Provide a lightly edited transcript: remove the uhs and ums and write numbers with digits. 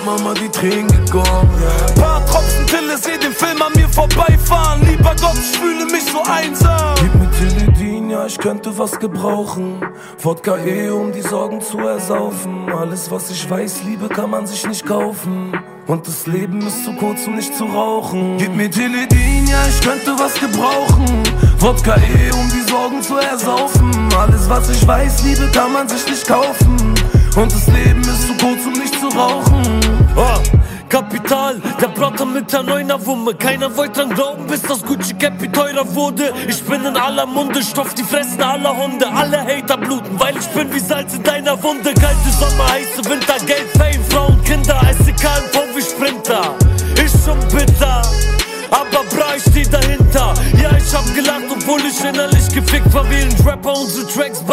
Mama die Tränen gegossen. Paar Tropfen Pille, seh den Film an mir vorbeifahren. Lieber Gott, ich fühle mich so einsam. Gib mir Teledin, ja, ich könnte was gebrauchen. Wodka um die Sorgen zu ersaufen. Alles, was ich weiß, Liebe kann man sich nicht kaufen. Und das Leben ist zu kurz, um nicht zu rauchen. Gib mir Teledin, ja, ich könnte was gebrauchen. Wodka um die Sorgen zu ersaufen. Alles, was ich weiß, Liebe kann man sich nicht kaufen. Und das Leben ist zu kurz, um nicht zu rauchen. Kapital, der Brauter mit der neuner Wumme. Keiner wollte dran glauben, bis das Gucci Cappy teurer wurde. Ich bin in aller Munde, stopf die Fressen aller Hunde. Alle Hater bluten, weil ich bin wie Salz in deiner Wunde. Kalte Sommer, heiße Winter, Geld, Fame, Frauen, Kinder. SEK im VW Sprinter, ist schon bitter, aber bra, ich steh dahinter. Ja, ich hab gelacht, obwohl ich innerlich gefickt war. Während Rapper unsere Tracks